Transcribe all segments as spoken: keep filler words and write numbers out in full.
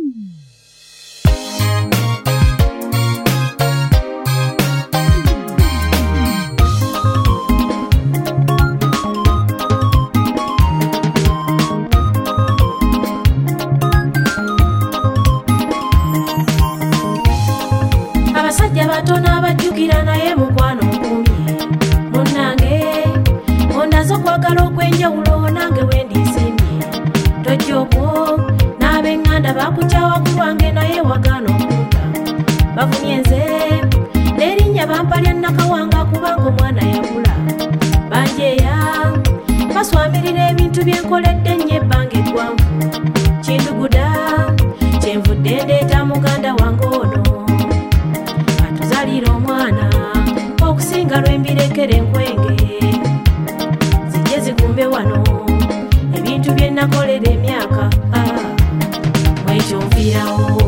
Abasajja batono abajjukira naye mukwano okumye munnange ondazo kwagala okwenjawulo nange wendisimye tojjoko n'ab'eŋŋanda bakukyawa ku lwange naye wagaana okunta bavumye nze n'erinnya bampalya Nakawanga kubanga omwana yabula banjeeya baswamirira ebintu byenkoledde nnyo ebbanga eggwanvu kinduguda kyenvudde ndeeta muganda wange ono atuzalira omwana okusinga lwembirekere enkwenge zijje zigumbe wano ebintu bye nakolera emyaka mwekyo nfiirawo.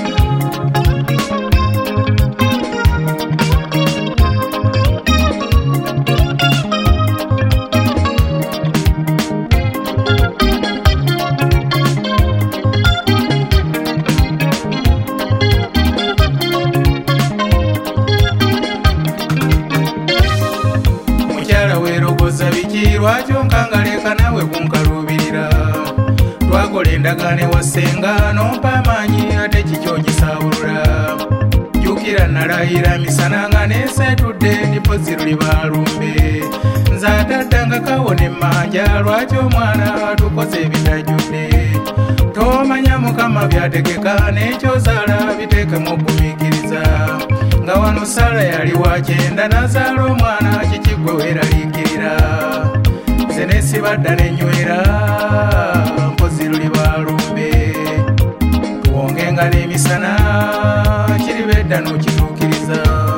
Lwaki onkangaleka nawe kunkalubirira twakola endagaano ewasenga nompa amaanyi ate kikyo gisawulula jjukira nalayira misana nga neesetudde ndipozi luli balumbe nze ataddanga kawona emmanja lwaki omwana atukoze ebitajjudde tomanya Mukama byategeka n'ekyozaala biteekemu okumiikiriza nga wano Sala yali wakyenda nazaala omwana kikiggwe weeraliikirira Zenesibadda nenywera mpozi luli balumbe tuwongenga n'emisana kiribedda n'okituukiriza.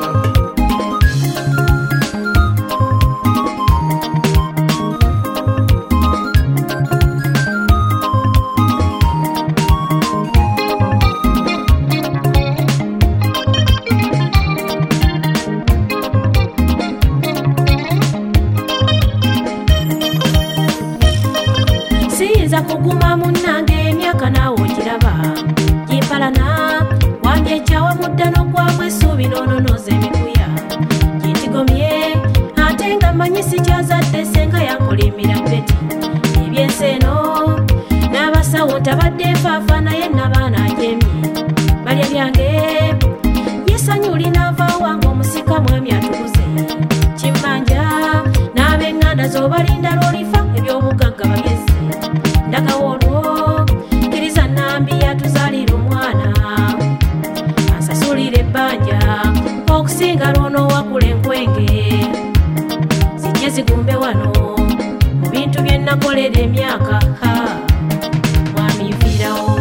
Siyinza kuguma munnange emyaka naawe okiraba gimpalana wandyeekyawa mudda n'ogwamu essuubi n'ononoza emikuya gintigomye ate nga mmanyi sikyazadde senga yankolimira peti ebyensi eno n'abasawo ntabadde nfaafa naye nabaana ajemye balya byange yesanyuli n'ava wange omusika mwami atukuze kimmanja n'ab'eŋŋanda z'obalinda lw'olifa eby'obugagga bagezi ndakawolwo kiriza nambi yatuzalira omwana ansasulira ebbanja okusinga lwono wakula enkwenge zijje zigumbe wano mu bintu bye nakolera emyaka mwami nfiirawo.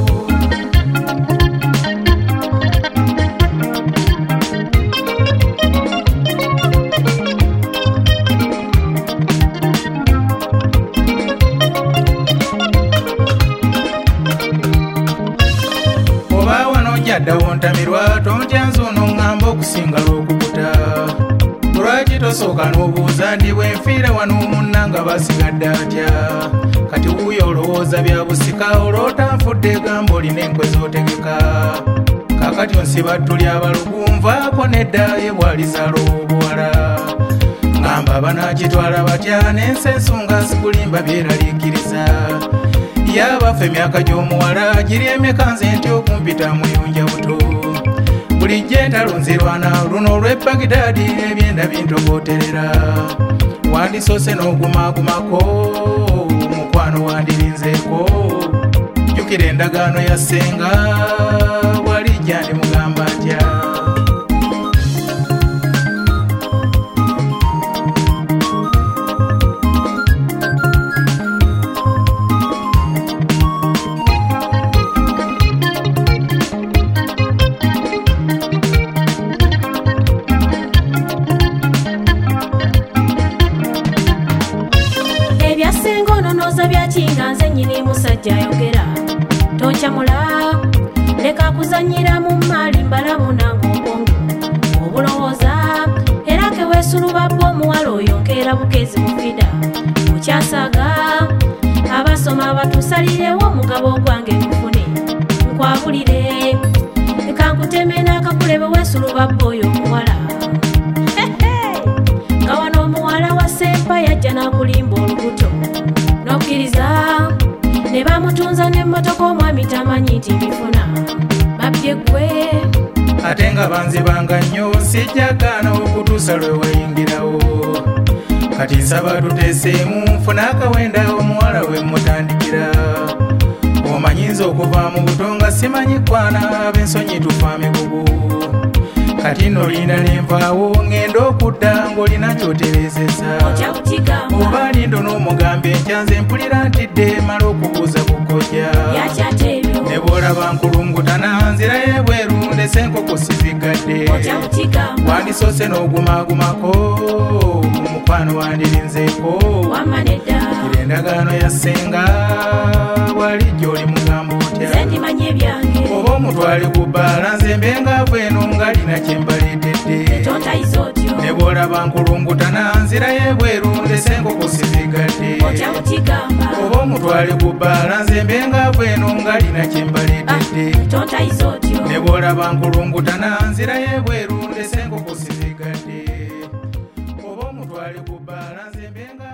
Wontamirwa tontya nze ono ŋŋamba okusinga lw'okukuta lwaki tosooka n'obuuza ndi bwe nfiira wano munnanga basigadde atya kati wuuyo olowooza bya busika olw'otanfudde gamba olina enkwe z'otegeka kaakati onsiba tuli abalugu nvaako nedda ye bwalizaala obuwala ŋŋamba banaakitwala batya n'ensi ensunga zikulimba byeraliikiriza yabafe emyaka gy'omuwala giri emeka nze nti okumpita muyunja buto bulijjo entalunzirwana luno olw'Ebagdaadi ebyenda bintogooterera wandisoose n'ogumaagumako mukwano wandirinzeeko jjukira endagaano ya ssenga bwalijja ndimugamba ntya. Byakinga nze nnyini musajja ayogera toncamula leka kuzanyira mu maali mbalamu nange obwongo obulowooza era keweesulubabba omuwala oyo nkeera bukezi mufida mukyasaaga abasoma batuusalirewo omugabo gwange nkufune nkwaba mpulire kankuteme n'akakulebe weesuluba bboyo omuwala nga wano omuwala wa sempa yajja n'akulimba olubuto n'okkiriza ne bamutunza n'emmotoka omwami tamanyi nti bifuna babye gwe ate nga banzibanga nnyo sijjagaana okutuusa lwe wayingirawo kati nsaba tuteeseemu nfuna akawenda omuwala we mutandikira omanyinza okuva mu buto nga simanyi kwana ab'ensonyi tufa migugu kati nno olina nenvaawo ngenda okudda ng'olina kyoterezeza oba lindo n'omugambe enkyanze mpulira ntidde mala okubuuza kukojja ne bw'olaba nkulungutana nzirayo ebweru ndese enkoko sizigadde wandisoose n'ogumaagumako mu mukwano wandirinzeeko gira endagaano ya ssenga bwalijjo oli mugambo otya oba omutwale ku bbaala nze mbengaavu eno ng'alina kye mbaleetedde ne bw'olaba nkulungutana nzirayo ebweru ndese enkoko sizigadde oba omutwale ku bbaala nze mbengaavu eno ng'alina kye mbaleetedde ne bw'olaba nkulungutana nzirayo ebweru ndese enkoko sizigadde oba omutwale ku bbaala nze mbenga